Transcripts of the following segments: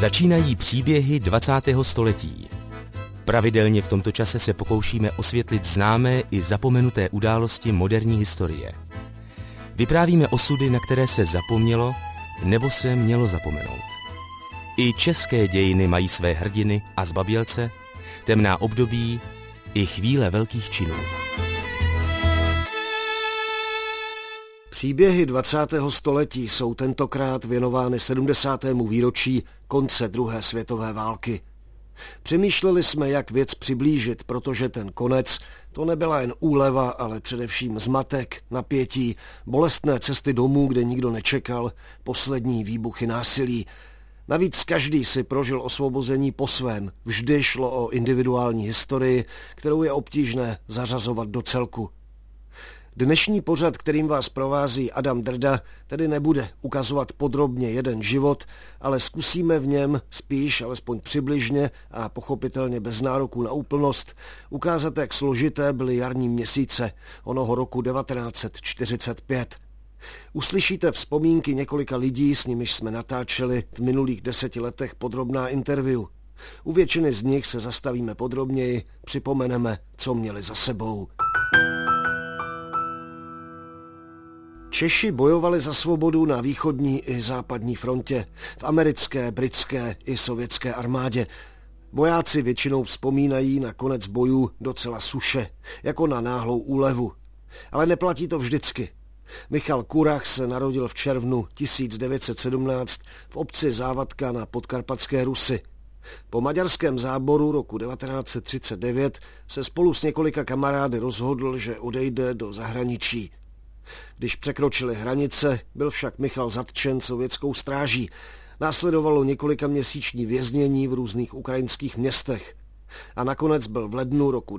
Začínají příběhy 20. století. Pravidelně v tomto čase se pokoušíme osvětlit známé i zapomenuté události moderní historie. Vyprávíme osudy, na které se zapomnělo nebo se mělo zapomenout. I české dějiny mají své hrdiny a zbabělce, temná období i chvíle velkých činů. Příběhy 20. století jsou tentokrát věnovány 70. výročí konce druhé světové války. Přemýšleli jsme, jak věc přiblížit, protože ten konec to nebyla jen úleva, ale především zmatek, napětí, bolestné cesty domů, kde nikdo nečekal, poslední výbuchy násilí. Navíc každý si prožil osvobození po svém. Vždy šlo o individuální historii, kterou je obtížné zařazovat do celku. Dnešní pořad, kterým vás provází Adam Drda, tedy nebude ukazovat podrobně jeden život, ale zkusíme v něm spíš, alespoň přibližně a pochopitelně bez nároku na úplnost, ukázat, jak složité byly jarní měsíce onoho roku 1945. Uslyšíte vzpomínky několika lidí, s nimiž jsme natáčeli v minulých 10 letech podrobná interview. U většiny z nich se zastavíme podrobněji, připomeneme, co měli za sebou. Češi bojovali za svobodu na východní i západní frontě, v americké, britské i sovětské armádě. Vojáci většinou vzpomínají na konec bojů docela suše, jako na náhlou úlevu. Ale neplatí to vždycky. Michal Kurach se narodil v červnu 1917 v obci Závadka na Podkarpatské Rusi. Po maďarském záboru roku 1939 se spolu s několika kamarády rozhodl, že odejde do zahraničí. Když překročili hranice, byl však Michal zatčen sovětskou stráží. Následovalo několikaměsíční věznění v různých ukrajinských městech. A nakonec byl v lednu roku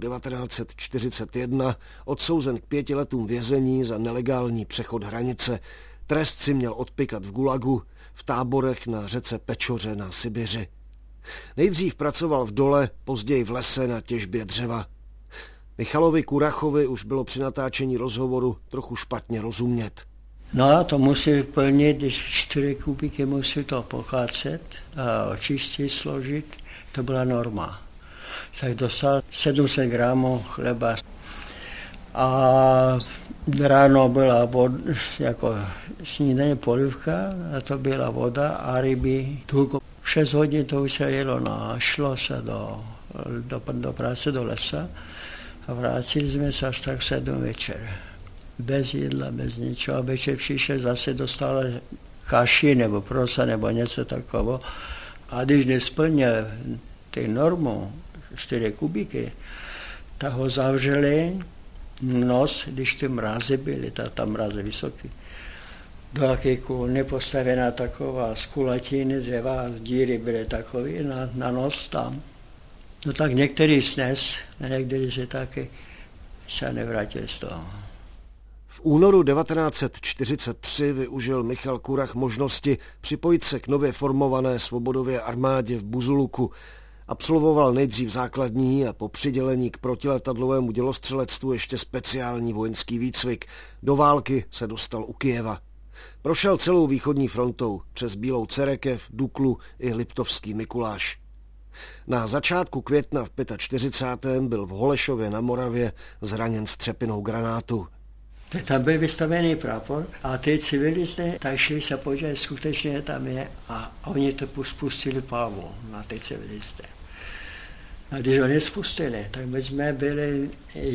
1941 odsouzen k 5 letům vězení za nelegální přechod hranice. Trest si měl odpykat v Gulagu, v táborech na řece Pečoře na Sibiři. Nejdřív pracoval v dole, později v lese na těžbě dřeva. Michalovi Kurachovi už bylo při natáčení rozhovoru trochu špatně rozumět. No, to musí vyplnit, když 4 kubiky musí to pokácet a očistit, složit, to byla norma. Tak dostal 700 gramů chleba. A ráno byla voda, jako snídaně polivka, a to byla voda a ryby. 6 hodin to už se jelo, šlo se do práce, do lesa. A vrátili jsme se až tak 7 večer. Bez jídla, bez ničeho. A večer přišel, zase dostal kaši nebo prosa nebo něco takového. A když nesplnil ty normu, 4 kubiky, tak ho zavřeli nos, když ty mrazy byly, tam mrazy vysoký. Do jaké kulny postavená taková z kulatiny dřeva, díry byly takové na nos tam. No tak některý snes, a některý se taky se nevrátil z toho. V únoru 1943 využil Michal Kurach možnosti připojit se k nově formované svobodové armádě v Buzuluku. Absolvoval nejdřív základní a po přidělení k protiletadlovému dělostřelectvu ještě speciální vojenský výcvik. Do války se dostal u Kyjeva. Prošel celou východní frontou přes Bílou Cerekev, Duklu i Liptovský Mikuláš. Na začátku května v 45. byl v Holešově na Moravě zraněn střepinou granátu. Tam byl vystavený prápor a ty civilisté tak šli se podívat, skutečně tam je a oni to spustili palbu na ty civilisté. A když oni spustili, tak my jsme byli,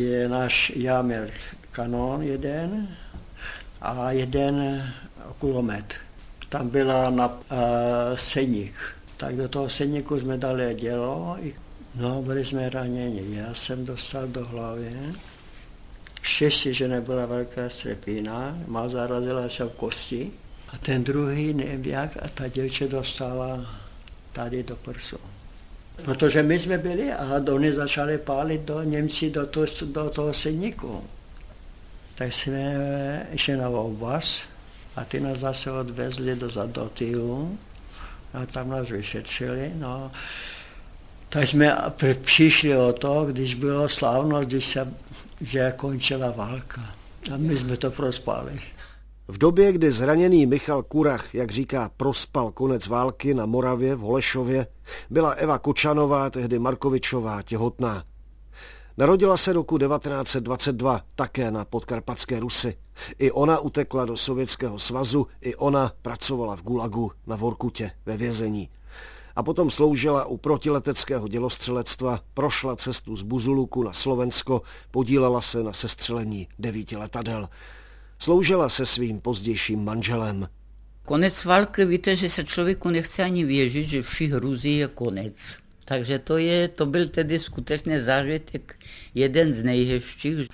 já měl kanon jeden a jeden kulomet. Tam byla seník. Tak do toho sedníku jsme dali dělo, no byli jsme raněni. Já jsem dostal do hlavy, štěstí, že nebyla velká střepina, má zarazila se v kosti a ten druhý nevím jak a ta děvče dostala tady do prsu. Protože my jsme byli a oni začali pálit do Němci do toho sedníku. Tak jsme šli na obvaz a ty nás zase odvezli do týlu. A tam nás vyšetřili, no. Tak jsme přišli o to, když bylo slavnost, že končila válka. A my jsme to prospali. V době, kdy zraněný Michal Kurach, jak říká, prospal konec války na Moravě v Holešově, byla Eva Kočanová, tehdy Markovičová, těhotná. Narodila se roku 1922 také na Podkarpatské Rusi. I ona utekla do Sovětského svazu, i ona pracovala v Gulagu na Vorkutě ve vězení. A potom sloužila u protileteckého dělostřelectva, prošla cestu z Buzuluku na Slovensko, podílela se na sestřelení 9 letadel. Sloužila se svým pozdějším manželem. Konec války, víte, že se člověku nechce ani věřit, že všich hruzí je konec. Takže to byl tedy skutečně zážitek, jeden z nejhezčích.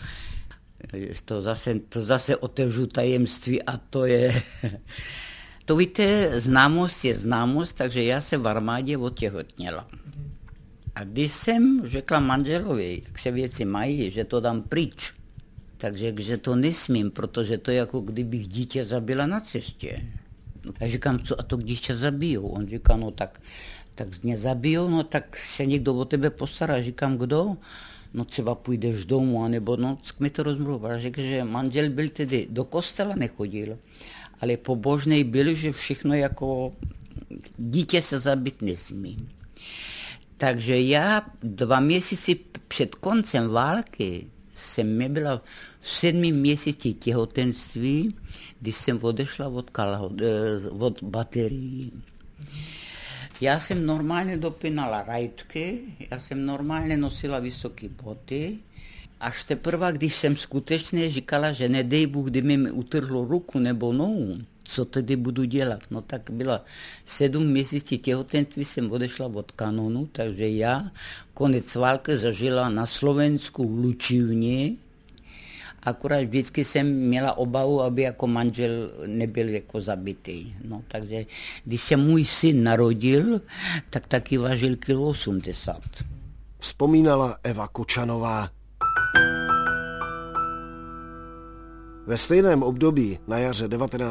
To zase otevřu tajemství a to je... To víte, známost je známost, takže já se v armádě otěhotněla. A když jsem řekla manželovi, jak se věci mají, že to dám pryč, takže že to nesmím, protože to je jako kdybych dítě zabila na cestě. Já říkám, co a to když tě zabijou? On říká, no tak mě zabijou, no tak se někdo o tebe postará. Říkám, kdo? No třeba půjdeš domů, anebo no, mi to rozmluval. Řekl, že manžel byl tedy, do kostela nechodil, ale pobožný byl, že všechno jako dítě se zabít nesmí. Takže já 2 měsíce před koncem války jsem byla v 7. měsíci těhotenství, když jsem odešla od baterií. Já jsem normálně dopínala rajtky, já jsem normálně nosila vysoké boty, až teprve, když jsem skutečně říkala, že nedej Bůh, kdyby mi utrhlo ruku nebo nohu, co tedy budu dělat. No tak byla 7 měsíců těhotenství, jsem odešla od kanonu, takže já konec války zažila na Slovensku v Lučivně. Akorát vždycky jsem měla obavu, aby jako manžel nebyl jako zabitý. No, takže když se můj syn narodil, tak taky vážil 1,80 kg. Vzpomínala Eva Kočanová. Ve stejném období na jaře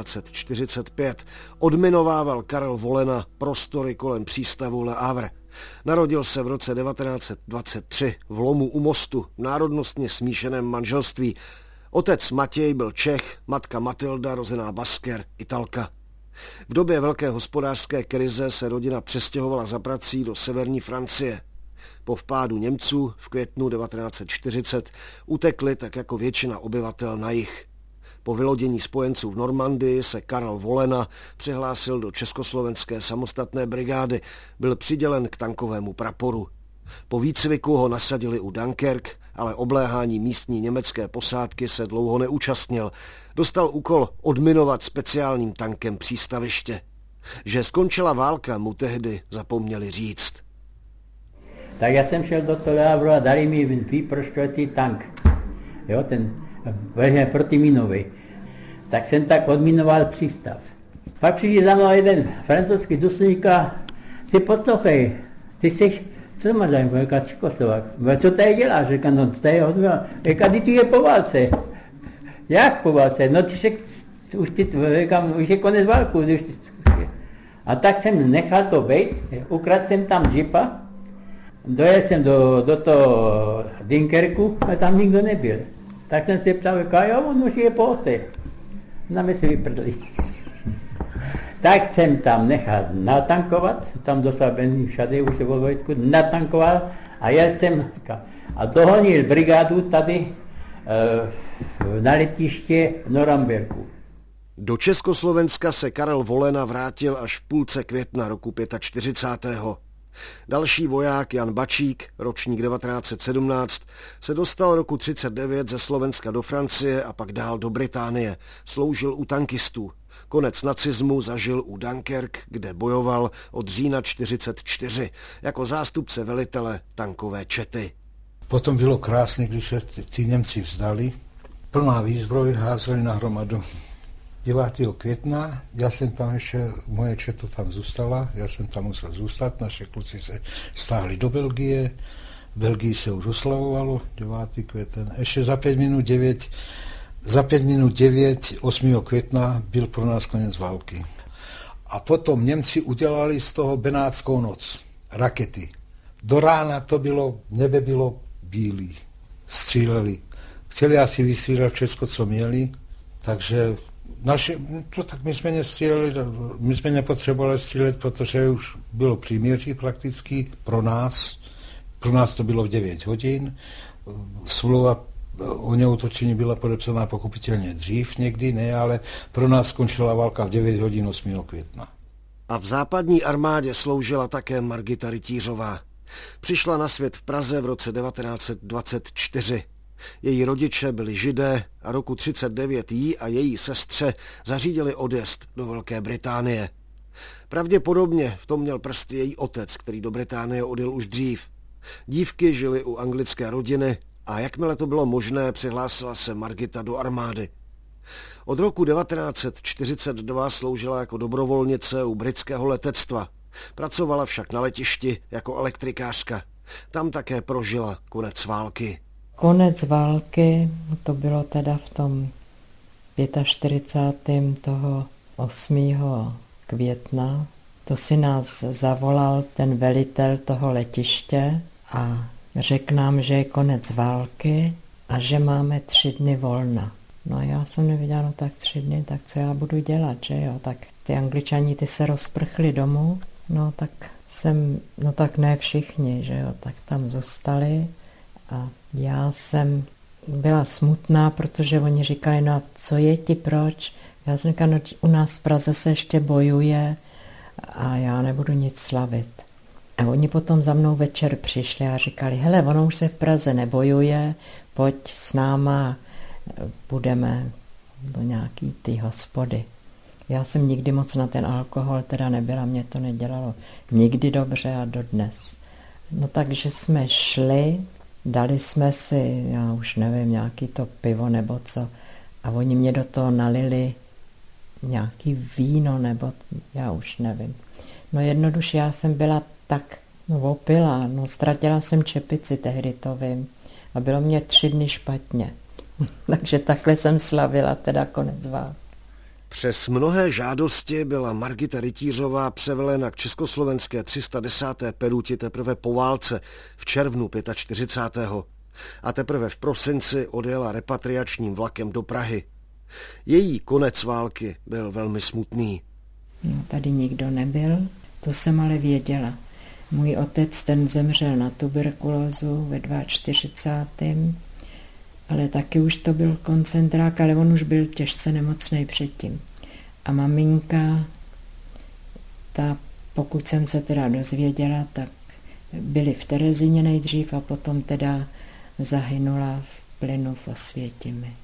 1945 odminovával Karel Volena prostory kolem přístavu Le Havre. Narodil se v roce 1923 v Lomu u Mostu v národnostně smíšeném manželství. Otec Matěj byl Čech, matka Matilda, rozená Basker, Italka. V době velké hospodářské krize se rodina přestěhovala za prací do severní Francie. Po vpádu Němců v květnu 1940 utekli tak jako většina obyvatel na jih. Po vylodění spojenců v Normandii se Karel Volena přihlásil do Československé samostatné brigády, byl přidělen k tankovému praporu. Po výcviku ho nasadili u Dunkerque, ale obléhání místní německé posádky se dlouho neúčastnil. Dostal úkol odminovat speciálním tankem přístaviště. Že skončila válka, mu tehdy zapomněli říct. Tak já jsem šel do toho Le Havre a dali mi výprošťovací tank. Jo, ten protiminový. Tak jsem tak odminoval přístav. Pak přišel za mnou jeden francouzský důstojník a ty poslouchej, ty jsi, co máš zájem, říká Čekoslovák. Co tady děláš? Říká, no tady odminoval. Říká, ty tu je po válce. Jak po válce? No ty říkám, už je konec válku. A tak jsem nechal to být, ukradl jsem tam džipa, dojel jsem do toho Dunkerku a tam nikdo nebyl. Tak jsem se ptal, jo, on už je po ose. Na mě se vyprdli. Tak jsem tam nechal natankovat, tam dostal benzín všade, už je vo Vojtku, natankoval a jel jsem a dohonil brigádu tady na letiště v Noramberku. Do Československa se Karel Volena vrátil až v půlce května roku 45. Další voják Jan Bačík, ročník 1917, se dostal roku 1939 ze Slovenska do Francie a pak dál do Británie. Sloužil u tankistů. Konec nacismu zažil u Dunkerque, kde bojoval od října 1944 jako zástupce velitele tankové čety. Potom bylo krásně, když se ty Němci vzdali. Plná výzbroj házeli na hromadu. 9. května, já jsem tam ještě, moje četo tam zůstala, já jsem tam musel zůstat, naše kluci se stáhli do Belgie, v Belgii se už oslavovalo, 9. květen, ještě za 5 minut 9, 8. května byl pro nás konec války. A potom Němci udělali z toho Benátskou noc, rakety. Do rána to bylo, nebe bylo bílý, stříleli. Chtěli asi vystřílet Česko, co měli, takže Tak my jsme nepotřebovali střílet, protože už bylo příměří prakticky pro nás. Pro nás to bylo v 9 hodin. Smlouva o neútočení byla podepsaná pochopitelně dřív někdy, ne, ale pro nás skončila válka v 9 hodin 8. května. A v západní armádě sloužila také Margita Rytířová. Přišla na svět v Praze v roce 1924. Její rodiče byli Židé a roku 1939 jí a její sestře zařídili odjezd do Velké Británie. Pravděpodobně v tom měl prst její otec, který do Británie odjel už dřív. Dívky žily u anglické rodiny a jakmile to bylo možné, přihlásila se Margita do armády. Od roku 1942 sloužila jako dobrovolnice u britského letectva. Pracovala však na letišti jako elektrikářka. Tam také prožila konec války. Konec války, to bylo teda v tom 45. toho 8. května. To si nás zavolal ten velitel toho letiště a řekl nám, že je konec války a že máme 3 dny volna. No a já jsem nevěděla, no tak 3 dny, tak co já budu dělat, že jo? Tak ty Angličani, ty se rozprchli domů, no tak ne všichni, že jo? Tak tam zůstali a já jsem byla smutná, protože oni říkali, no a co je ti, proč? Já jsem říkala, no u nás v Praze se ještě bojuje a já nebudu nic slavit. A oni potom za mnou večer přišli a říkali, hele, ono už se v Praze nebojuje, pojď s náma, budeme do nějaký ty hospody. Já jsem nikdy moc na ten alkohol teda nebyla, mě to nedělalo nikdy dobře a dodnes. No takže jsme šli, dali jsme si, já už nevím, nějaký to pivo nebo co, a oni mě do toho nalili nějaký víno nebo já už nevím. No jednoduše já jsem byla tak opila, ztratila jsem čepici, tehdy to vím, a bylo mě 3 dny špatně. Takže takhle jsem slavila teda konec války. Přes mnohé žádosti byla Margita Rytířová převelena k československé 310. peruti teprve po válce v červnu 45. A teprve v prosinci odjela repatriačním vlakem do Prahy. Její konec války byl velmi smutný. No, tady nikdo nebyl, to jsem ale věděla. Můj otec, ten zemřel na tuberkulózu ve 42. Ale taky už to byl koncentrák, ale on už byl těžce nemocný předtím. A maminka, ta, pokud jsem se teda dozvěděla, tak byli v Terezíně nejdřív a potom teda zahynula v plynu v Osvětimi.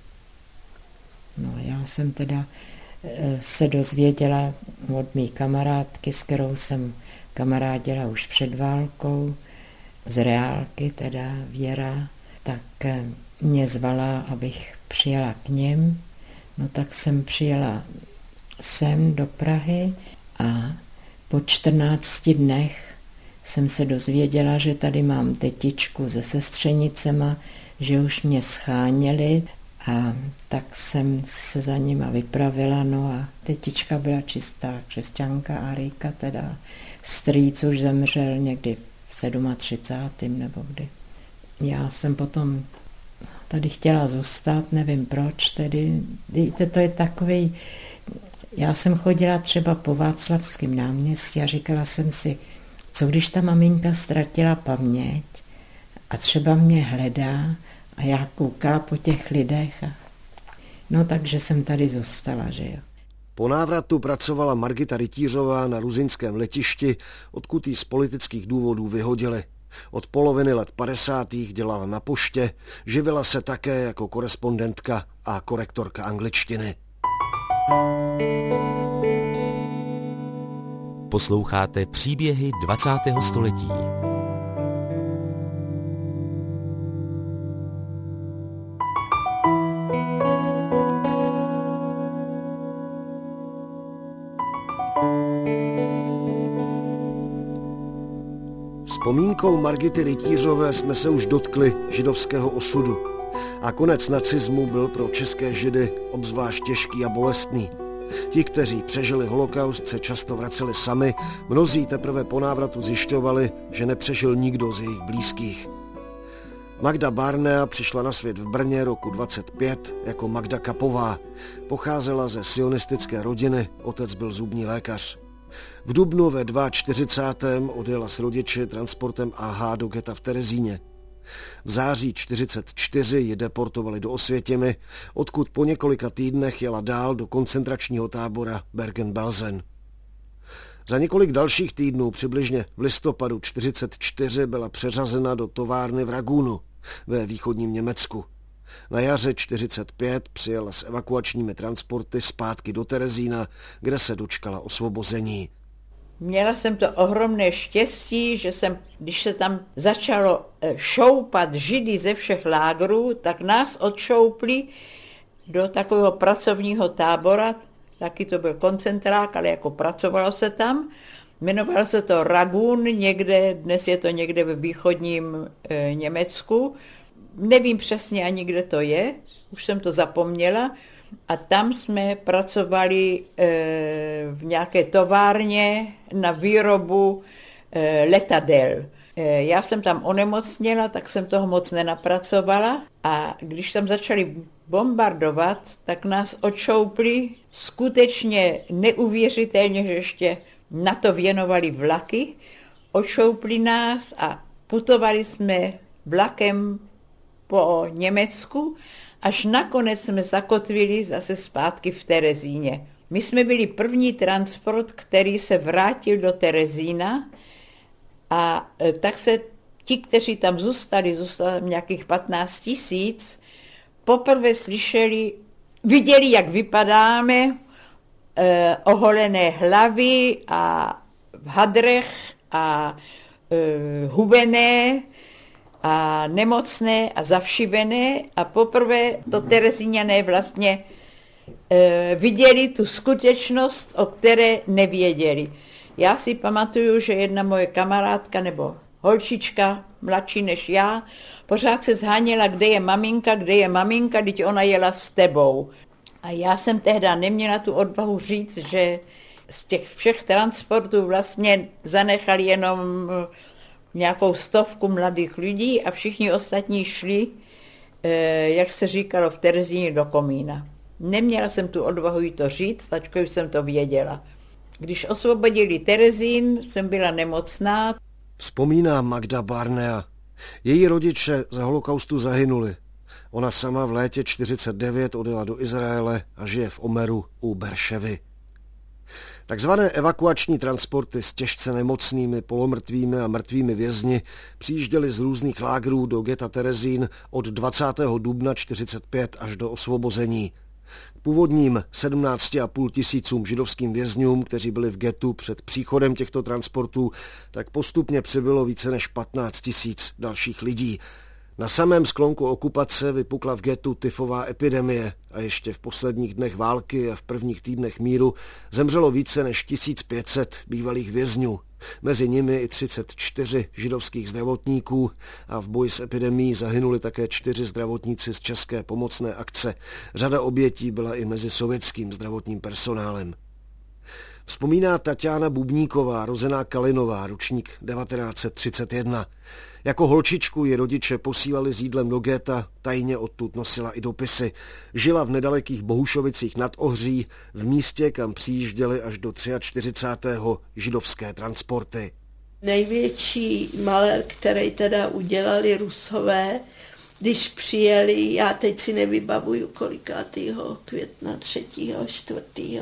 No já jsem teda se dozvěděla od mý kamarádky, s kterou jsem kamarádila už před válkou, z reálky, teda Věra, tak mě zvala, abych přijela k nim. No tak jsem přijela sem do Prahy a po 14 dnech jsem se dozvěděla, že tady mám tetičku se sestřenicema, že už mě scháněli a tak jsem se za nima vypravila. No a tetička byla čistá křesťanka a Rýka teda strýc už zemřel někdy v 37. nebo kdy. Já jsem potom tady chtěla zůstat, nevím proč tedy. Víte, to je takový. Já jsem chodila třeba po Václavském náměstí a říkala jsem si, co když ta maminka ztratila paměť a třeba mě hledá a já koukala po těch lidech. No takže jsem tady zůstala, že jo. Po návratu pracovala Margita Rytířová na ruzyňském letišti, odkud jí z politických důvodů vyhodili. Od poloviny let 50. dělala na poště, živila se také jako korespondentka a korektorka angličtiny. Posloucháte příběhy 20. století. Vzpomínkou Margity Rytířové jsme se už dotkli židovského osudu. A konec nacismu byl pro české Židy obzvlášť těžký a bolestný. Ti, kteří přežili holokaust, se často vraceli sami, mnozí teprve po návratu zjišťovali, že nepřežil nikdo z jejich blízkých. Magda Barnea přišla na svět v Brně roku 25 jako Magda Kapová. Pocházela ze sionistické rodiny, otec byl zubní lékař. V dubnu ve 42. odjela s rodiči transportem AH do geta v Terezíně. V září 44 ji deportovali do Osvětimi, odkud po několika týdnech jela dál do koncentračního tábora Bergen-Belsen. Za několik dalších týdnů, přibližně v listopadu 44, byla přeřazena do továrny v Ragunu ve východním Německu. Na jaře 45 přijela s evakuačními transporty zpátky do Terezína, kde se dočkala osvobození. Měla jsem to ohromné štěstí, že když se tam začalo šoupat Židy ze všech lágrů, tak nás odšoupli do takového pracovního tábora, taky to byl koncentrák, ale jako pracovalo se tam. Jmenovalo se to Ragun, dnes je to někde ve východním Německu. Nevím přesně ani, kde to je, už jsem to zapomněla. A tam jsme pracovali v nějaké továrně na výrobu letadel. Já jsem tam onemocněla, tak jsem toho moc nenapracovala. A když tam začali bombardovat, tak nás odšoupli skutečně neuvěřitelně, že ještě na to věnovali vlaky. Odšoupli nás a putovali jsme vlakem po Německu, až nakonec jsme zakotvili zase zpátky v Terezíně. My jsme byli první transport, který se vrátil do Terezína a tak se ti, kteří tam zůstali nějakých 15 000, poprvé viděli, jak vypadáme, oholené hlavy a v hadrech a hubené a nemocné a zavšivené a poprvé to Terezíňané vlastně viděli tu skutečnost, o které nevěděli. Já si pamatuju, že jedna moje kamarádka nebo holčička, mladší než já, pořád se zháněla, kde je maminka, teď ona jela s tebou. A já jsem tehda neměla tu odvahu říct, že z těch všech transportů vlastně zanechali jenom nějakou 100 mladých lidí a všichni ostatní šli, jak se říkalo v Terezíně, do komína. Neměla jsem tu odvahu jí to říct, ačkoliv jsem to věděla. Když osvobodili Terezín, jsem byla nemocná. Vzpomíná Magda Barnea. Její rodiče za holokaustu zahynuli. Ona sama v létě 49 odjela do Izraele a žije v Omeru u Berševy. Takzvané evakuační transporty s těžce nemocnými, polomrtvými a mrtvými vězni přijížděly z různých lágrů do geta Terezín od 20. dubna 45 až do osvobození. K původním 17,5 tisícům židovským vězňům, kteří byli v getu před příchodem těchto transportů, tak postupně přibylo více než 15 000 dalších lidí. Na samém sklonku okupace vypukla v getu tyfová epidemie a ještě v posledních dnech války a v prvních týdnech míru zemřelo více než 1500 bývalých vězňů. Mezi nimi i 34 židovských zdravotníků a v boji s epidemií zahynuli také 4 zdravotníci z České pomocné akce. Řada obětí byla i mezi sovětským zdravotním personálem. Vzpomíná Tatiana Bubníková, rozená Kalinová, ročník 1931. Jako holčičku ji rodiče posílali s jídlem do geta, tajně odtud nosila i dopisy. Žila v nedalekých Bohušovicích nad Ohří, v místě, kam přijížděly až do 43. židovské transporty. Největší malér, který teda udělali Rusové, když přijeli, já teď si nevybavuju kolikátýho května, 3., 4.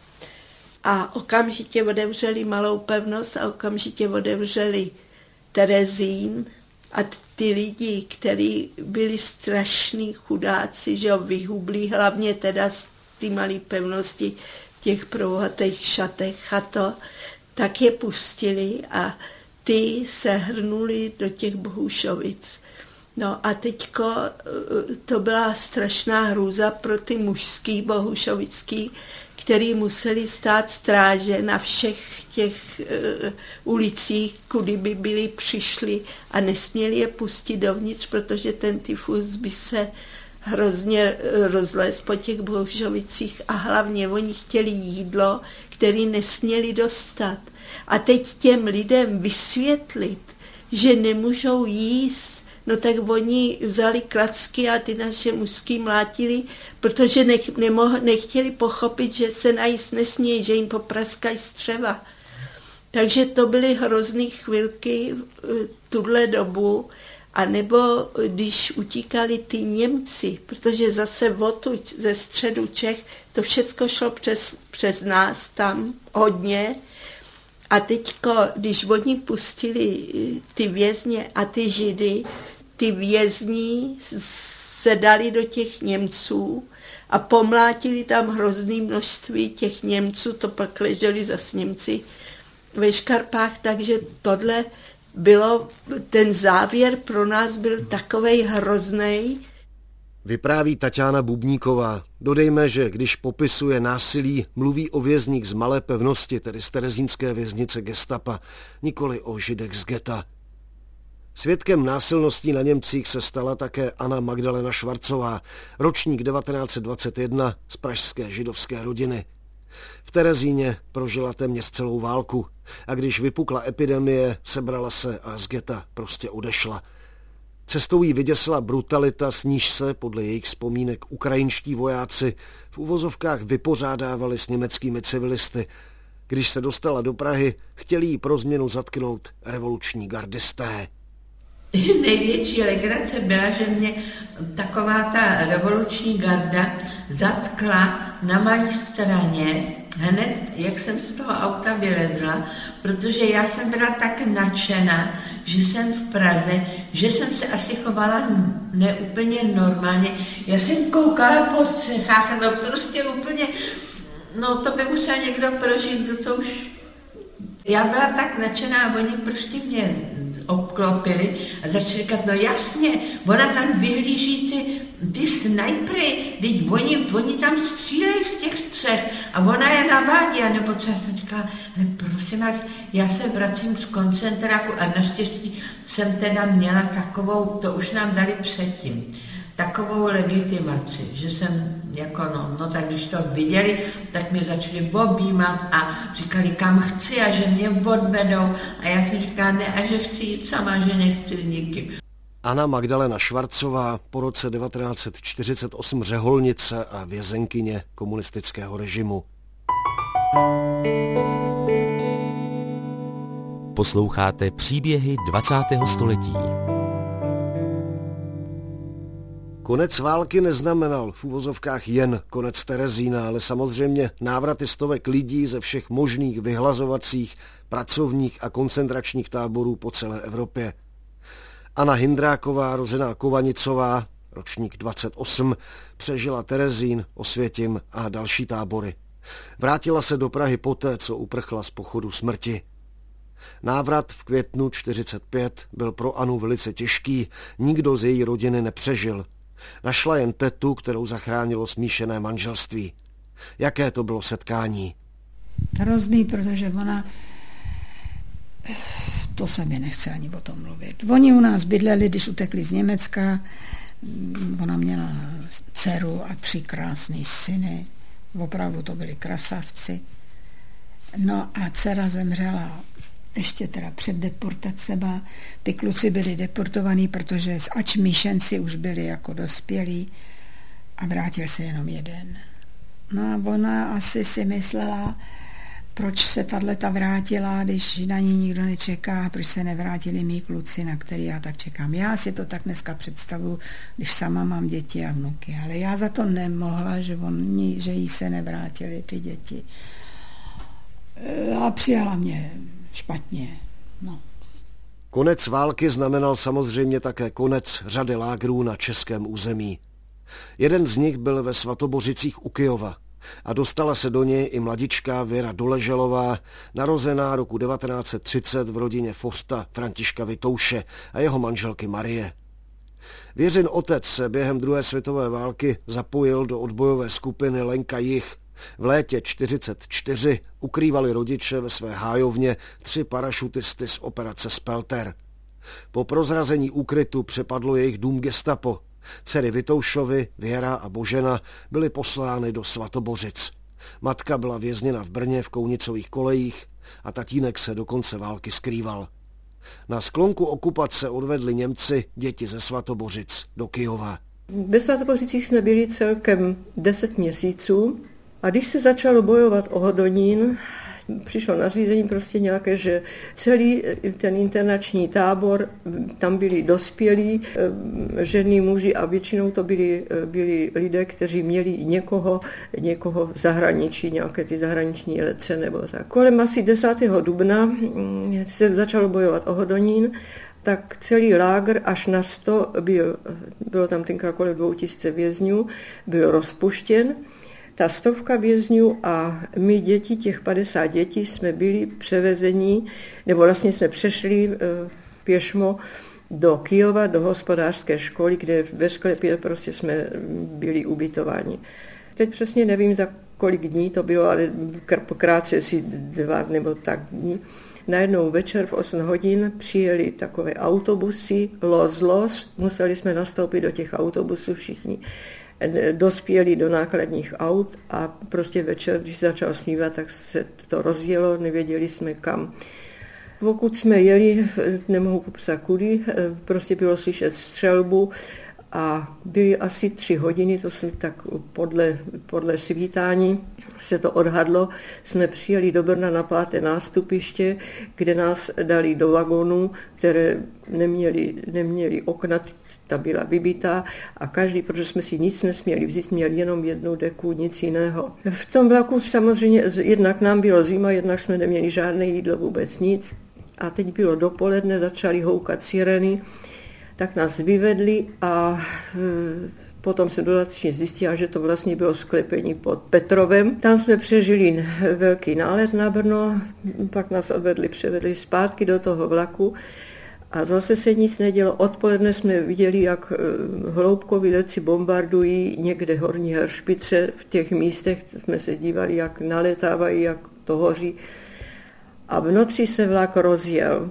A okamžitě otevřeli Malou pevnost a okamžitě otevřeli Terezín a ty lidi, kteří byli strašní chudáci, že vyhublí, hlavně teda z ty Malé pevnosti, těch prouhatých šatech a to, tak je pustili a ty se hrnuli do těch Bohušovic. No a teďko to byla strašná hrůza pro ty mužský bohušovický, který museli stát stráže na všech těch ulicích, kudy by byli přišli a nesměli je pustit dovnitř, protože ten tyfus by se hrozně rozlez po těch Bohušovicích a hlavně oni chtěli jídlo, které nesměli dostat. A teď těm lidem vysvětlit, že nemůžou jíst no tak oni vzali klacky a ty naše mužský mlátili, protože nechtěli pochopit, že se najíst nesmějí, že jim popraskají střeva. Takže to byly hrozný chvilky tuhle dobu, a nebo když utíkali ty Němci, protože zase odtud ze středu Čech, to všechno šlo přes nás tam hodně. A teďko, když oni pustili ty vězně a ty Židy, ty vězni se dali do těch Němců a pomlátili tam hrozné množství těch Němců, to pak leželi zas Němci ve škarpách, takže tohle bylo, ten závěr pro nás byl takovej hroznej. Vypráví Taťána Bubníková. Dodejme, že když popisuje násilí, mluví o vězních z Malé Pevnosti, tedy z terezínské věznice gestapa, nikoli o Židech z geta. Svědkem násilností na Němcích se stala také Anna Magdalena Švarcová, ročník 1921 z pražské židovské rodiny. V Terezíně prožila téměř celou válku a když vypukla epidemie, sebrala se a z geta prostě odešla. Cestou jí vyděsila brutalita, s níž se, podle jejich vzpomínek, ukrajinští vojáci v uvozovkách vypořádávali s německými civilisty. Když se dostala do Prahy, chtěli jí pro změnu zatknout revoluční gardisté. Největší legrace byla, že mě taková ta revoluční garda zatkla na Malé Straně, hned jak jsem z toho auta vylezla, protože já jsem byla tak nadšená, že jsem v Praze, že jsem se asi chovala neúplně normálně. Já jsem koukala po střechách, no prostě úplně, no to by musel někdo prožít, kdo to už... Já byla tak nadšená a oni prostě mě obklopili a začali říkat, no jasně, ona tam vyhlíží ty snajpry, teď oni tam střílejí z těch střech a ona je navádí, a nebo co já jsem říkala, prosím vás, já se vracím z koncentráku a naštěstí jsem teda měla takovou, to už nám dali předtím, takovou legitimaci, že jsem jako no tak když to viděli, tak mě začali objímat a říkali, kam chci a že mě odvedou a já jsem říkala, ne, a že chci jít sama, že nechci nikým. Anna Magdalena Švarcová, po roce 1948 řeholnice a vězenkyně komunistického režimu. Posloucháte příběhy 20. století. Konec války neznamenal v uvozovkách jen konec Terezína, ale samozřejmě návraty stovek lidí ze všech možných vyhlazovacích, pracovních a koncentračních táborů po celé Evropě. Anna Hindráková, rozená Kovanicová, ročník 28, přežila Terezín, Osvětim a další tábory. Vrátila se do Prahy poté, co uprchla z pochodu smrti. Návrat v květnu 1945 byl pro Anu velice těžký, nikdo z její rodiny nepřežil. Našla jen tetu, kterou zachránilo smíšené manželství. Jaké to bylo setkání? Hrozný, protože ona... To se mi nechce ani o tom mluvit. Oni u nás bydleli, když utekli z Německa. Ona měla dceru a 3 krásné syny. Opravdu to byli krasavci. No a dcera zemřela ještě teda před deportacema. Ty kluci byli deportovaní, protože ač míšenci už byli jako dospělí a vrátil se jenom jeden. No a ona asi si myslela, proč se tato vrátila, když na ní nikdo nečeká, proč se nevrátili mý kluci, na který já tak čekám. Já si to tak dneska představuji, když sama mám děti a vnuky, ale já za to nemohla, že jí se nevrátily ty děti. A přijala mě špatně. No. Konec války znamenal samozřejmě také konec řady lágrů na českém území. Jeden z nich byl ve Svatobořicích u Kyjova a dostala se do něj i mladička Věra Doleželová, narozená roku 1930 v rodině Forsta Františka Vitouše a jeho manželky Marie. Věřin otec se během druhé světové války zapojil do odbojové skupiny Lenka Jih. V létě 1944 ukrývali rodiče ve své hájovně 3 parašutisty z operace Spelter. Po prozrazení úkrytu přepadlo jejich dům gestapo. Dcery Vitoušovi, Věra a Božena byly poslány do Svatobořic. Matka byla vězněna v Brně v Kounicových kolejích a tatínek se do konce války skrýval. Na sklonku okupace odvedli Němci děti ze Svatobořic do Kyjova. Ve Svatobořicích jsme byli celkem 10 měsíců a když se začalo bojovat o Hodonín, přišlo nařízení prostě nějaké, že celý ten internační tábor, tam byli dospělí ženy, muži a většinou to byli lidé, kteří měli někoho v zahraničí, nějaké ty zahraniční letce nebo tak. Kolem asi 10. dubna se začalo bojovat o Hodonín, tak celý lágr až na 100 bylo tam tenkrát kolem 2000 vězňů, byl rozpuštěn. Ta 100 vězňů a my děti, těch 50 dětí, jsme byli převezeni, nebo vlastně jsme přešli pěšmo do Kyjova, do hospodářské školy, kde ve sklepě prostě jsme byli ubytováni. Teď přesně nevím, za kolik dní to bylo, ale krátce si 2 nebo tak dní. Najednou večer v 8 hodin přijeli takové autobusy, los, museli jsme nastoupit do těch autobusů všichni. Dospěli do nákladních aut a prostě večer, když začal snívat, tak se to rozjelo, nevěděli jsme kam. Pokud jsme jeli, nemohu popsat kudy, prostě bylo slyšet střelbu a byly asi 3 hodiny, to jsme tak podle svítání se to odhadlo. Jsme přijeli do Brna na 5. nástupiště, kde nás dali do vagonů, které neměly okna, ta byla vybitá a každý, protože jsme si nic nesměli vzít, měl jenom 1 deku, nic jiného. V tom vlaku samozřejmě jednak nám bylo zima, jednak jsme neměli žádné jídlo, vůbec nic. A teď bylo dopoledne, začaly houkat sireny, tak nás vyvedli a potom jsem dodatečně zjistila, že to vlastně bylo sklepení pod Petrovem. Tam jsme přežili velký nálet na Brno, pak nás převedli zpátky do toho vlaku. A zase se nic nedělo. Odpoledne jsme viděli, jak hloubkoví letci bombardují někde Horní Hršpice. V těch místech jsme se dívali, jak naletávají, jak to hoří. A v noci se vlak rozjel.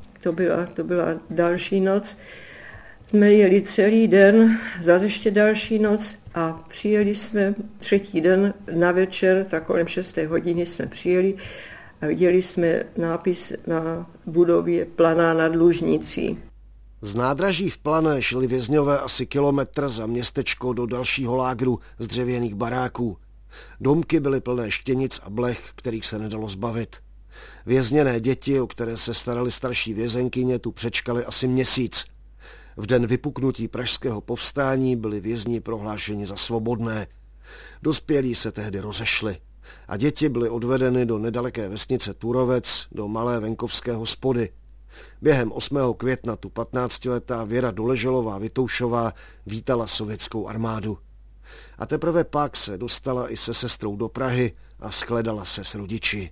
To byla další noc. Jsme jeli celý den, zase ještě další noc a přijeli jsme 3. den na večer, tak kolem 6. hodiny jsme přijeli a viděli jsme nápis na budově Planá nad Lužnicí. Z nádraží v Plané šli vězňové asi kilometr za městečko do dalšího lágru z dřevěných baráků. Domky byly plné štěnic a blech, kterých se nedalo zbavit. Vězněné děti, o které se staraly starší vězenkyně, tu přečkali asi měsíc. V den vypuknutí pražského povstání byli vězni prohlášeni za svobodné. Dospělí se tehdy rozešli a děti byly odvedeny do nedaleké vesnice Turovec, do malé venkovské hospody. Během 8. května tu 15letá Věra Doleželová-Vitoušová vítala sovětskou armádu. A teprve pak se dostala i se sestrou do Prahy a shledala se s rodiči.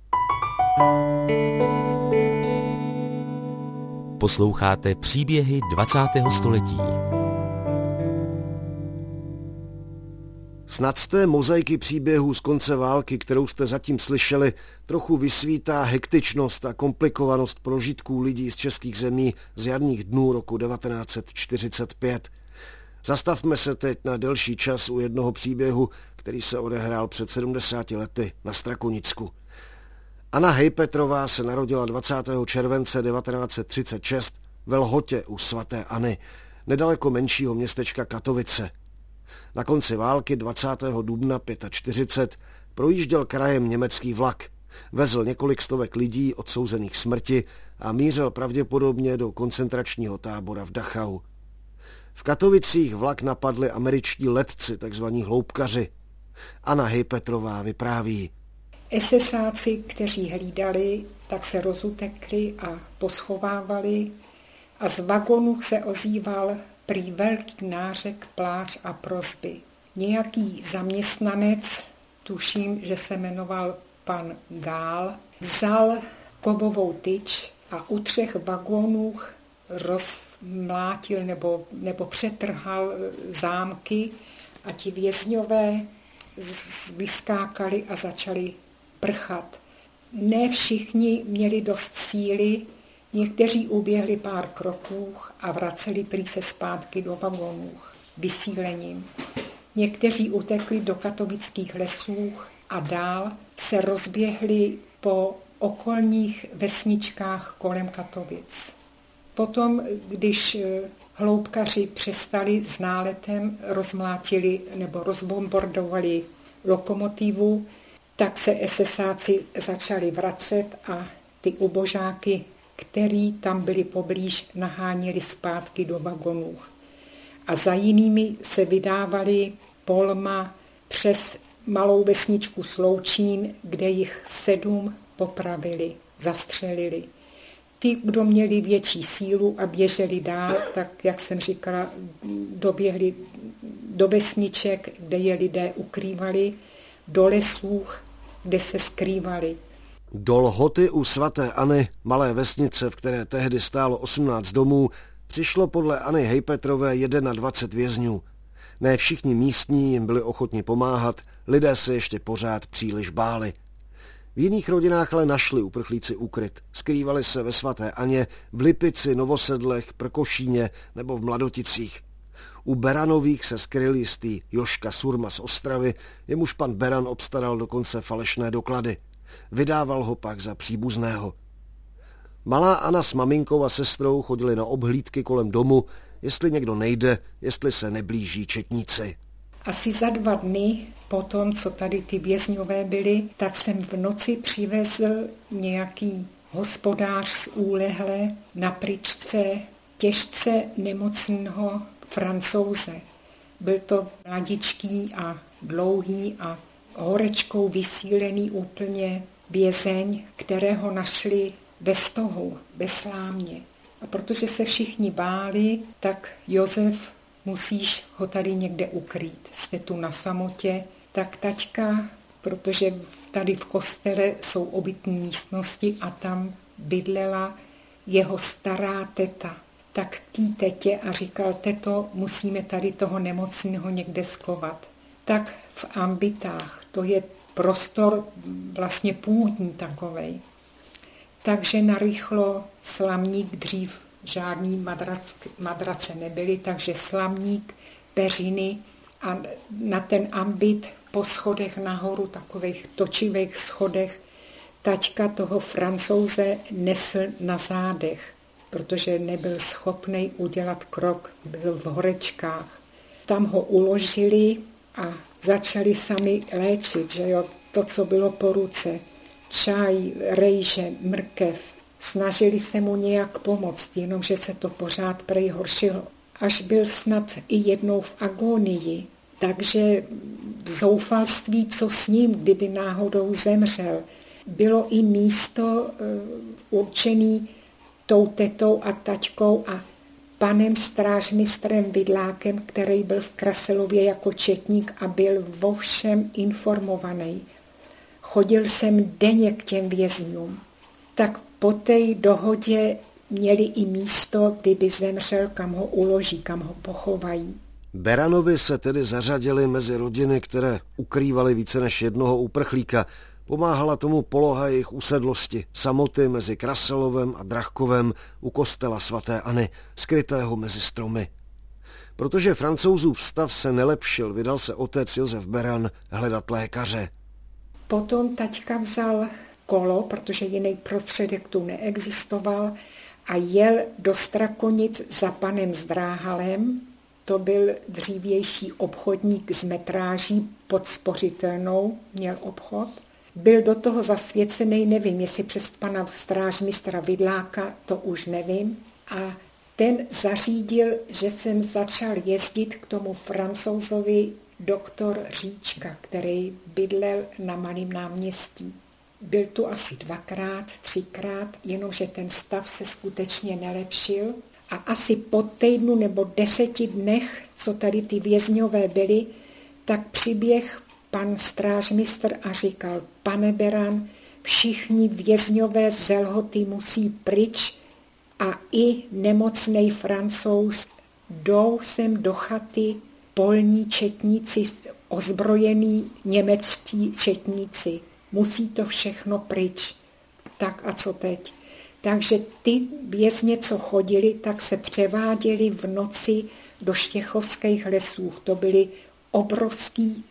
Posloucháte příběhy 20. století. Snad z té mozaiky příběhů z konce války, kterou jste zatím slyšeli, trochu vysvítá hektičnost a komplikovanost prožitků lidí z českých zemí z jarních dnů roku 1945. Zastavme se teď na delší čas u jednoho příběhu, který se odehrál před 70 lety na Strakonicku. Anna Hejpetrová se narodila 20. července 1936 ve Lhotě u svaté Anny, nedaleko menšího městečka Katovice. Na konci války 20. dubna 1945 projížděl krajem německý vlak. Vezl několik stovek lidí odsouzených k smrti a mířil pravděpodobně do koncentračního tábora v Dachau. V Katovicích vlak napadli američtí letci, takzvaní hloubkaři. Anna Hejpetrová vypráví. SSáci, kteří hlídali, tak se rozutekli a poschovávali a z vagonů se ozýval prý velký nářek, pláč a prosby. Nějaký zaměstnanec, tuším, že se jmenoval pan Gál, vzal kovovou tyč a u 3 vagonů rozmlátil nebo přetrhal zámky a ti vězňové vyskákali a začali prchat. Ne všichni měli dost síly, někteří uběhli pár kroků a vraceli prý se zpátky do vagonů vysílením. Někteří utekli do katovických lesů a dál se rozběhli po okolních vesničkách kolem Katovic. Potom, když hloubkaři přestali s náletem, rozmlátili nebo rozbombardovali lokomotivu, tak se SSáci začali vracet a ty ubožáky, který tam byli poblíž, nahánili zpátky do vagonů. A za jinými se vydávali polma přes malou vesničku Sloučín, kde jich 7 popravili, zastřelili. Ty, kdo měli větší sílu a běželi dál, tak, jak jsem říkala, doběhli do vesniček, kde je lidé ukrývali, do lesů, kde se skrývali. Do Lhoty u svaté Anny, malé vesnice, v které tehdy stálo 18 domů, přišlo podle Anny Hejpetrové 21 vězňů. Ne všichni místní jim byli ochotni pomáhat, lidé se ještě pořád příliš báli. V jiných rodinách ale našli uprchlíci úkryt. Skrývali se ve svaté Aně, v Lipici, Novosedlech, Prkošíně nebo v Mladoticích. U Beranových se skryl jistý Joška Surma z Ostravy, jemuž pan Beran obstaral dokonce falešné doklady. Vydával ho pak za příbuzného. Malá Anna s maminkou a sestrou chodili na obhlídky kolem domu, jestli někdo nejde, jestli se neblíží četníci. Asi za 2 dny po tom, co tady ty vězňové byli, tak jsem v noci přivezl nějaký hospodář z Úlehle na pryčce těžce nemocného Francouze. Byl to mladičký a dlouhý a horečkou vysílený úplně vězeň, kterého našli ve stohu, ve slámě. A protože se všichni báli, tak Josef, musíš ho tady někde ukrýt. Jste tu na samotě, tak taťka, protože tady v kostele jsou obytné místnosti a tam bydlela jeho stará teta. Tak k té tetě a říkal, teto, musíme tady toho nemocného někde skovat. Tak v ambitách, to je prostor vlastně půdní takovej. Takže narychlo slamník, dřív žádný madrace nebyly, takže slamník, peřiny a na ten ambit po schodech nahoru, takových točivých schodech, taťka toho Francouze nesl na zádech, protože nebyl schopný udělat krok, byl v horečkách. Tam ho uložili a začali sami léčit, že jo, to, co bylo po ruce, čaj, rejže, mrkev. Snažili se mu nějak pomoct, jenomže se to pořád prej horšilo. Až byl snad i jednou v agónii, takže v zoufalství, co s ním, kdyby náhodou zemřel, bylo i místo určené tou tetou a taťkou a panem strážmistrem Vidlákem, který byl v Kraselově jako četník a byl vo všem informovaný. Chodil jsem denně k těm vězňům. Tak po té dohodě měli i místo, kdyby zemřel, kam ho uloží, kam ho pochovají. Beranovi se tedy zařadili mezi rodiny, které ukrývaly více než jednoho uprchlíka. Pomáhala tomu poloha jejich usedlosti, samoty mezi Kraselovem a Drahkovem u kostela svaté Anny, skrytého mezi stromy. Protože Francouzův stav se nelepšil, vydal se otec Josef Beran hledat lékaře. Potom taťka vzal kolo, protože jiný prostředek tu neexistoval a jel do Strakonic za panem Zdráhalem. To byl dřívější obchodník z metráží pod Spořitelnou, měl obchod. Byl do toho zasvěcený, nevím, jestli přes pana strážmistra Vidláka, to už nevím. A ten zařídil, že jsem začal jezdit k tomu Francouzovi doktor Říčka, který bydlel na Malém náměstí. Byl tu asi 2krát, 3krát, jenomže ten stav se skutečně nelepšil. A asi po týdnu nebo 10 dnech, co tady ty vězňové byli, tak přiběh pan strážmistr a říkal, pane Beran, všichni vězňové z Lhoty musí pryč a i nemocnej Francouz jdou sem do chaty polní četníci, ozbrojení němečtí četníci. Musí to všechno pryč. Tak a co teď? Takže ty vězně, co chodili, tak se převáděli v noci do štěchovských lesů. To byly obrovský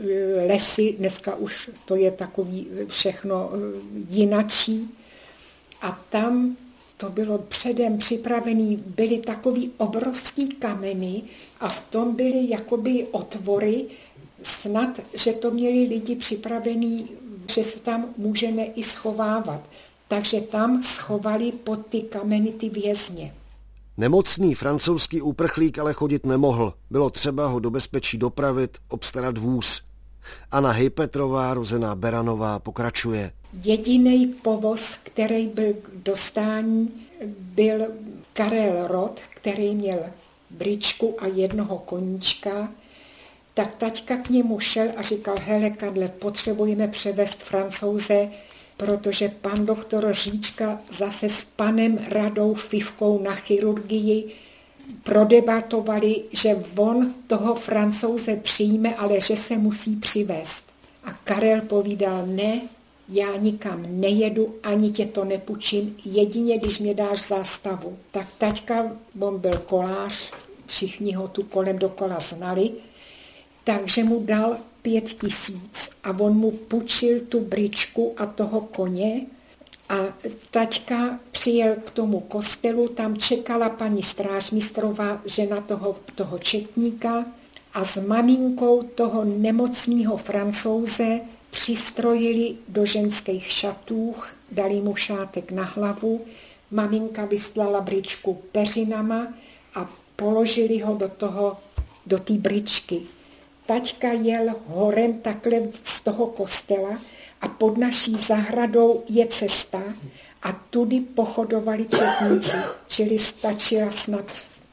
lesy, dneska už to je takový všechno jinačí. A tam to bylo předem připravený, byly takový obrovský kameny a v tom byly jakoby otvory, snad, že to měli lidi připravený, že se tam můžeme i schovávat. Takže tam schovali pod ty kameny ty vězně. Nemocný francouzský úprchlík ale chodit nemohl. Bylo třeba ho do bezpečí dopravit, obstarat vůz. Anna Hejpetrová, rozená Beranová, pokračuje. Jediný povoz, který byl k dostání, byl Karel Rod, který měl bričku a jednoho koníčka. Tak taťka k němu šel a říkal, hele Karle, potřebujeme převést Francouze, protože pan doktor Říčka zase s panem Radou Fifkou na chirurgii prodebatovali, že on toho Francouze přijme, ale že se musí přivést. A Karel povídal, ne, já nikam nejedu, ani tě to nepůjčím, jedině když mě dáš zástavu. Tak taťka, on byl kolář, všichni ho tu kolem dokola znali, takže mu dal 5 000 a on mu půjčil tu bričku a toho koně a taťka přijel k tomu kostelu, tam čekala paní strážmistrová, žena toho četníka a s maminkou toho nemocného Francouze přistrojili do ženských šatů, dali mu šátek na hlavu, maminka vyslala bričku peřinama a položili ho do té bričky. Taťka jel horem takhle z toho kostela a pod naší zahradou je cesta a tudy pochodovali četníci, čili stačila snad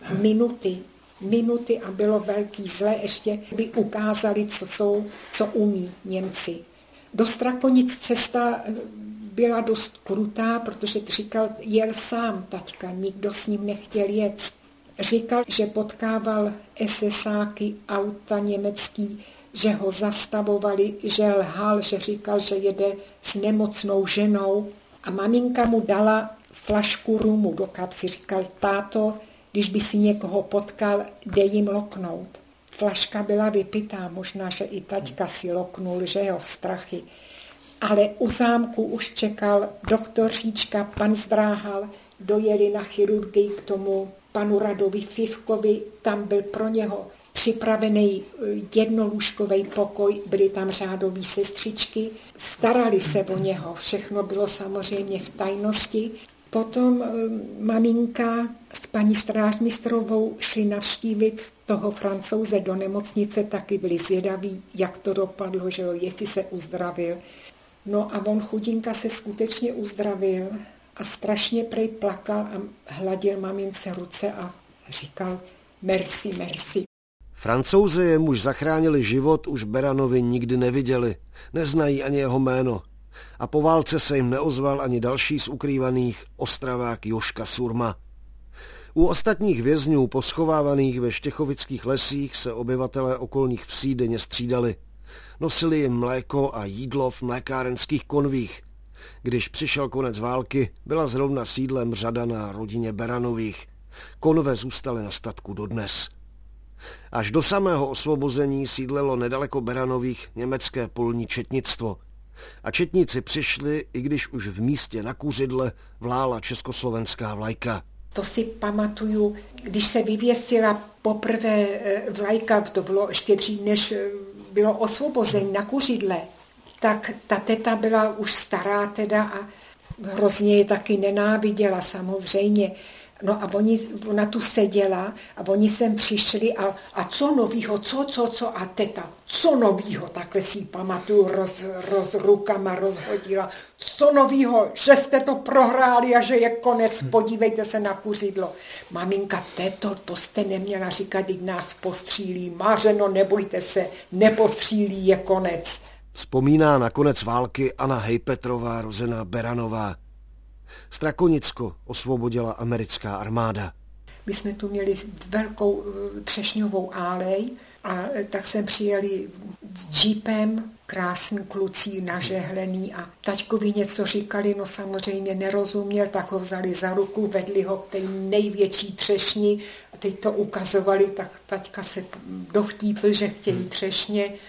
minuty a bylo velký zle, ještě by ukázali, co umí Němci. Do Strakonic cesta byla dost krutá, protože říkal, jel sám taťka, nikdo s ním nechtěl jet. Říkal, že potkával SSáky, auta německý, že ho zastavovali, že lhal, že říkal, že jede s nemocnou ženou a maminka mu dala flašku rumu do kapsy. Říkal, táto, když by si někoho potkal, dej jim loknout. Flaška byla vypitá, možná, že i taťka si loknul, že jo, v strachy. Ale u zámku už čekal doktor Říčka, pan Zdráhal, dojeli na chirurgii k tomu panu Radovi Fifkovi, tam byl pro něho připravený jednolůžkový pokoj, byly tam řádové sestřičky, starali se o něho, všechno bylo samozřejmě v tajnosti. Potom maminka s paní strážmistrovou šli navštívit toho Francouze do nemocnice, taky byli zvědaví, jak to dopadlo, že jo, jestli se uzdravil. No a on chudinka se skutečně uzdravil a strašně prej plakal a hladil mamince ruce a říkal merci, merci. Francouzi, jemuž zachránili život, už Beranovi nikdy neviděli, neznají ani jeho jméno. A po válce se jim neozval ani další z ukrývaných, Ostravák Joška Surma. U ostatních vězňů poschovávaných ve štěchovických lesích se obyvatelé okolních vsí denně střídali. Nosili jim mléko a jídlo v mlékárenských konvích. Když přišel konec války, byla zrovna sídlem řada na rodině Beranových. Konve zůstaly na statku dodnes. Až do samého osvobození sídlelo nedaleko Beranových německé polní četnictvo. A četníci přišli, i když už v místě na kuřidle vlála československá vlajka. To si pamatuju, když se vyvěsila poprvé vlajka, to bylo ještě dřív, než bylo osvobození na kuřidle, tak ta teta byla už stará teda a hrozně je taky nenáviděla samozřejmě. No a ona tu seděla a oni sem přišli a co novýho, co a teta, co novýho, takhle si pamatuju, rukama rozhodila, co novýho, že jste to prohráli a že je konec, podívejte se na kuřidlo. Maminka, teto, to jste neměla říkat, když nás postřílí, Mářeno, nebojte se, nepostřílí, je konec. Vzpomíná na konec války Anna Hejpetrová, rozená Beranová. Strakonicko osvobodila americká armáda. My jsme tu měli velkou třešňovou álej a tak jsme přijeli džípem, krásný kluci nažehlený a taťkovi něco říkali, no samozřejmě nerozuměl, tak ho vzali za ruku, vedli ho k té největší třešni a teď to ukazovali, tak taťka se dovtípil, že chtějí třešně.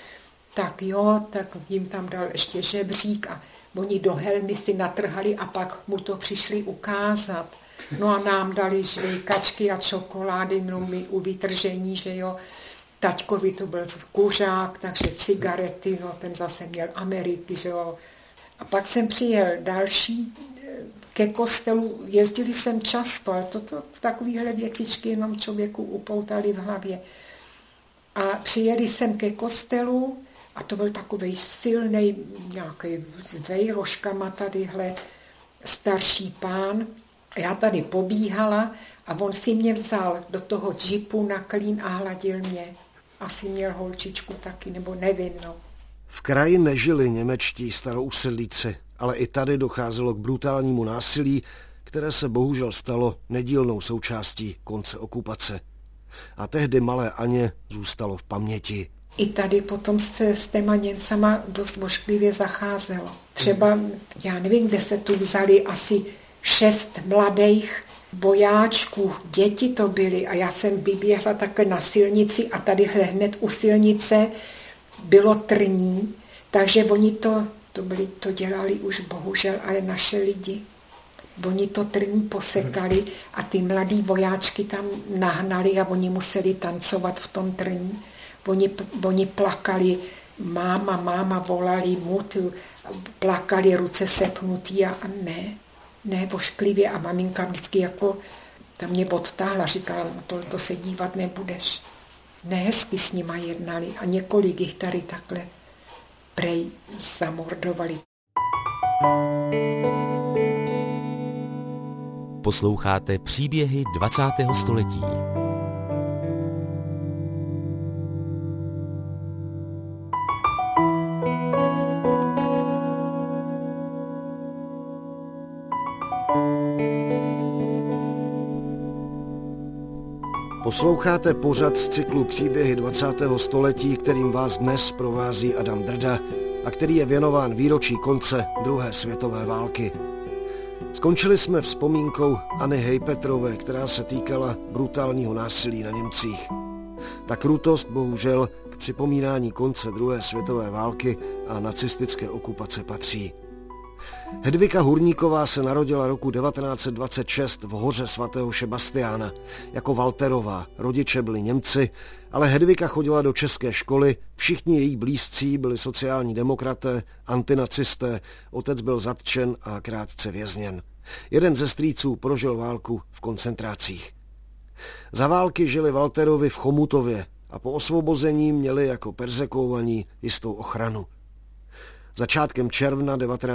Tak jo, tak jim tam dal ještě žebřík a oni do helmy si natrhali a pak mu to přišli ukázat. No a nám dali žvejkačky a čokolády, no my u vytržení, že jo. Taťkovi to byl kuřák, takže cigarety, no ten zase měl Ameriky, že jo. A pak jsem přijel další ke kostelu, jezdili jsem často, ale takovéhle věcičky jenom člověku upoutali v hlavě. A přijeli jsem ke kostelu a to byl takovej silnej, nějaký s vejrožkama tadyhle starší pán. Já tady pobíhala a on si mě vzal do toho džipu na klín a hladil mě. Asi měl holčičku taky, nebo nevím, no. V kraji nežili němečtí starousedlíci, ale i tady docházelo k brutálnímu násilí, které se bohužel stalo nedílnou součástí konce okupace. A tehdy malé Aně zůstalo v paměti. I tady potom se s těma Němcama dost ošklivě zacházelo. Třeba, já nevím, kde se tu vzali asi 6 mladých vojáčků, děti to byly a já jsem vyběhla takhle na silnici a tady hned u silnice bylo trní, takže oni to dělali už bohužel, ale naše lidi. Oni to trní posekali a ty mladý vojáčky tam nahnali a oni museli tancovat v tom trní. Oni plakali, máma, volali mu, plakali ruce sepnutý a ne, vošklivě a maminka vždycky jako tam mě odtáhla, říkala, no to se dívat nebudeš. Nehezky s nima jednali a několik jich tady takhle prej zamordovali. Posloucháte příběhy 20. století. Posloucháte pořad z cyklu Příběhy 20. století, kterým vás dnes provází Adam Drda a který je věnován výročí konce druhé světové války. Skončili jsme vzpomínkou Anny Hejpetrové, která se týkala brutálního násilí na Němcích. Ta krutost bohužel k připomínání konce druhé světové války a nacistické okupace patří. Hedvika Hurníková se narodila roku 1926 v Hoře svatého Šebastiána. Jako Walterová, rodiče byli Němci, ale Hedvika chodila do české školy, všichni její blízcí byli sociální demokraté, antinacisté, otec byl zatčen a krátce vězněn. Jeden ze strýců prožil válku v koncentrácích. Za války žili Walterovi v Chomutově a po osvobození měli jako perzekovaní jistou ochranu. Začátkem června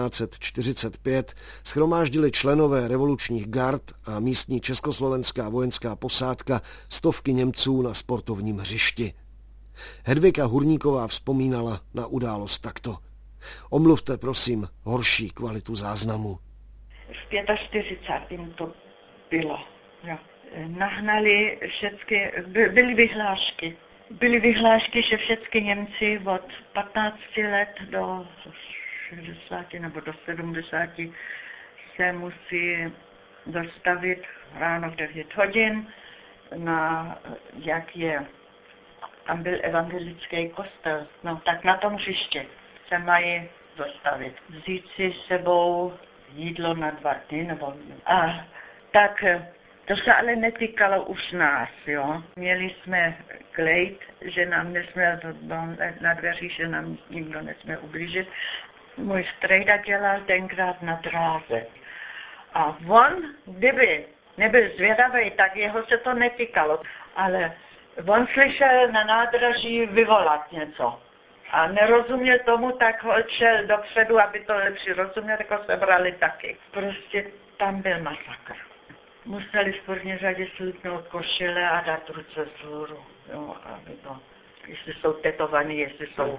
1945 shromáždili členové revolučních gard a místní československá vojenská posádka stovky Němců na sportovním hřišti. Hedvika Hurníková vzpomínala na událost takto. Omluvte, prosím, horší kvalitu záznamu. V 45. to bylo. Jo. Nahnali všechny, byly vyhlášky. Byly vyhlášky, že všechny Němci od 15 let do 60 nebo do 70 se musí dostavit ráno v 9 hodin na, jak je, tam byl evangelický kostel, no tak na tom hřiště se mají dostavit. Vzít si sebou jídlo na 2 dny, nebo a tak. To se ale netýkalo už nás, jo. Měli jsme klejt, že nám nesmí na dveří, že nám nikdo nesmí ublížit. Můj strejda dělal tenkrát na dráze. A on, kdyby nebyl zvědavý, tak jeho se to netýkalo. Ale on slyšel na nádraží vyvolat něco. A nerozuměl tomu, tak šel dopředu, aby to lepší rozuměl, jako se brali taky. Prostě tam byl masakr. Museli v první řadě slípnout košile a dát ruce vzhůru, jo, aby to, jestli jsou tetovaní, jestli jsou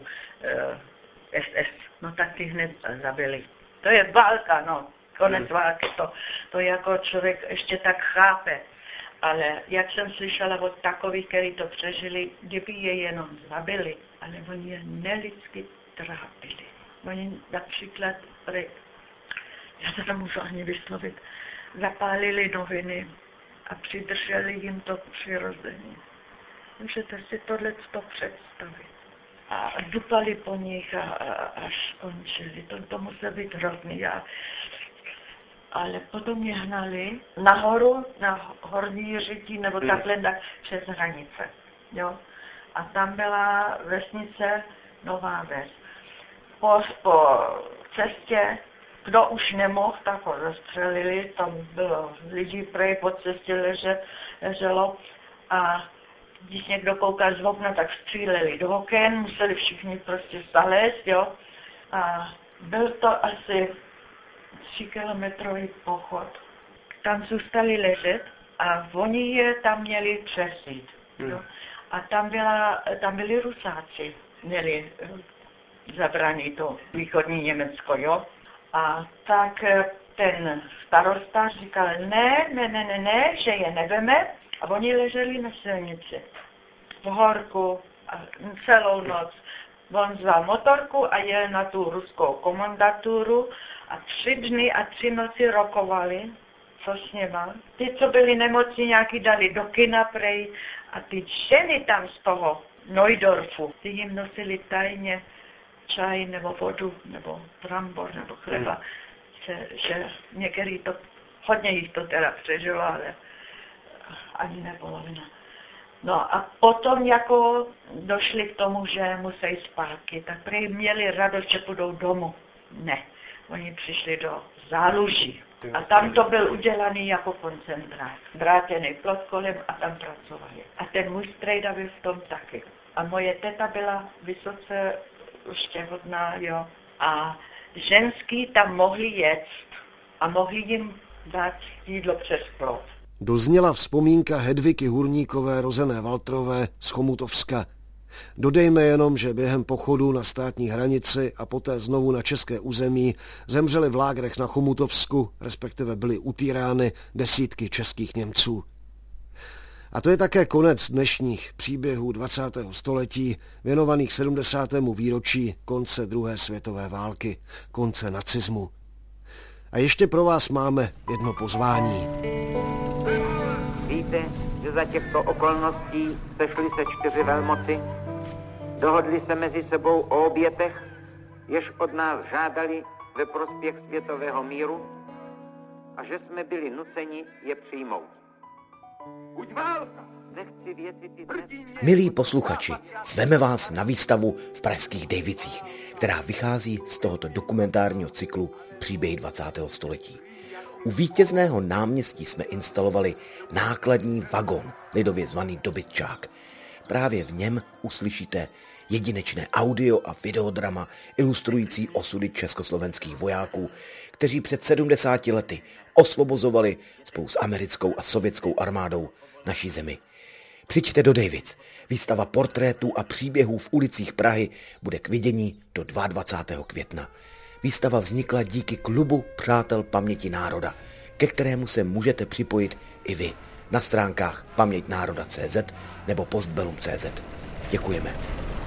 SS, no tak ty hned zabili. To je válka, no, konec války, to jako člověk ještě tak chápe, ale jak jsem slyšela od takových, kteří to přežili, kdyby je jenom zabili, ale oni je nelidsky trápili. Oni například, já to nemůžu ani vyslovit, zapálili noviny a přidrželi jim to přirození. Můžete si tohleto představit. a dupali po nich až skončili. To musel být hrozný. Ale potom mě hnali nahoru, na Horní Řití, nebo takhle přes hranice. Jo? A tam byla vesnice Nová Ves. Po cestě, kdo už nemohl, tak ho zastřelili, tam bylo lidí prej po cestě leželo a když někdo koukal z okna, tak stříleli do oken, museli všichni prostě zalézt, jo. A byl to asi 3kilometrový pochod. Tam zůstali ležet a oni je tam měli přesít, jo. A tam byli Rusáci, měli zabránit to východní Německo, jo. A tak ten starosta říkal, ne, že je neveme. A oni leželi na silnici v horku a celou noc. On vzal motorku a jel na tu ruskou komandaturu a 3 dny a 3 noci rokovali, co s něma. Ty, co byli nemocní, nějaký dali do kina prej a ty ženy tam z toho Neudorfu, ty jim nosili tajně čaj nebo vodu nebo brambor nebo chleba, že některý to, hodně jich to teda přežilo, ale ani ne polovina. No a potom jako došli k tomu, že musí zpátky, tak prý měli radost, že půjdou domů. Ne, oni přišli do Záluží a tam to byl udělaný jako koncentrát. Drátěný plot kolem a tam pracovali. A ten můj strejda byl v tom taky. A moje teta byla vysoce štěhodná, jo. A ženský tam mohli jet a mohli jim dát jídlo přes plot. Dozněla vzpomínka Hedviky Hurníkové, rozené Waltrové z Chomutovska. Dodejme jenom, že během pochodu na státní hranici a poté znovu na české území zemřeli v lágrech na Chomutovsku, respektive byly utýrány desítky českých Němců. A to je také konec dnešních příběhů 20. století, věnovaných 70. výročí konce druhé světové války, konce nacismu. A ještě pro vás máme jedno pozvání. Víte, že za těchto okolností sešly se 4 velmoci, dohodli se mezi sebou o obětech, jež od nás žádali ve prospěch světového míru a že jsme byli nuceni je přijmout. Milí posluchači, zveme vás na výstavu v pražských Dejvicích, která vychází z tohoto dokumentárního cyklu Příběhy 20. století. U Vítězného náměstí jsme instalovali nákladní vagon, lidově zvaný dobytčák. Právě v něm uslyšíte jedinečné audio a videodrama ilustrující osudy československých vojáků, kteří před 70 lety osvobozovali spolu s americkou a sovětskou armádou naší zemi. Přijďte do Dejvic. Výstava portrétů a příběhů v ulicích Prahy bude k vidění do 22. května. Výstava vznikla díky klubu Přátel paměti národa, ke kterému se můžete připojit i vy na stránkách pamětnároda.cz nebo postbellum.cz. Děkujeme.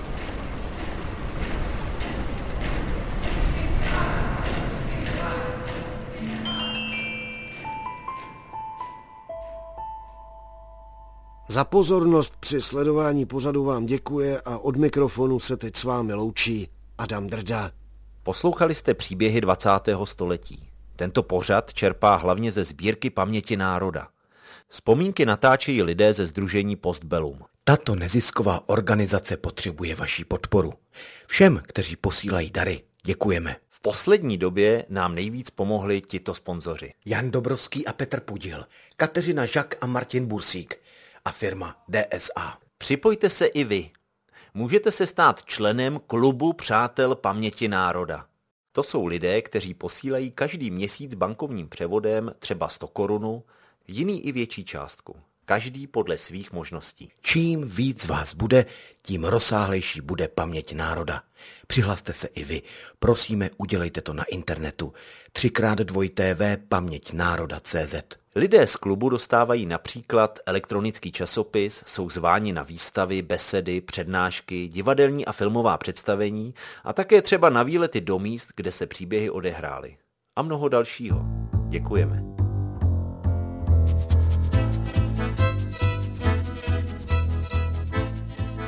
Za pozornost při sledování pořadu vám děkuje a od mikrofonu se teď s vámi loučí Adam Drda. Poslouchali jste příběhy 20. století. Tento pořad čerpá hlavně ze sbírky paměti národa. Vzpomínky natáčejí lidé ze sdružení Postbellum. Tato nezisková organizace potřebuje vaši podporu. Všem, kteří posílají dary, děkujeme. V poslední době nám nejvíc pomohli tito sponzoři. Jan Dobrovský a Petr Pudil, Kateřina Žak a Martin Bursík a firma DSA. Připojte se i vy. Můžete se stát členem klubu Přátel paměti národa. To jsou lidé, kteří posílají každý měsíc bankovním převodem třeba 100 korun, jiný i větší částku. Každý podle svých možností. Čím víc vás bude, tím rozsáhlejší bude paměť národa. Přihlaste se i vy. Prosíme, udělejte to na internetu. 3x2 pamětnároda.cz. Lidé z klubu dostávají například elektronický časopis, jsou zváni na výstavy, besedy, přednášky, divadelní a filmová představení a také třeba na výlety do míst, kde se příběhy odehrály. A mnoho dalšího. Děkujeme.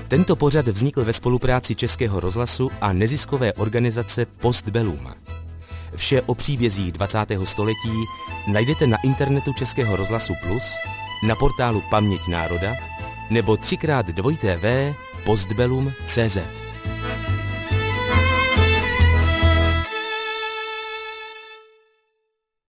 Tento pořad vznikl ve spolupráci Českého rozhlasu a neziskové organizace Postbellum. Vše o příbězích 20. století najdete na internetu Českého rozhlasu Plus, na portálu Paměť národa nebo 3x2tv postbellum.cz.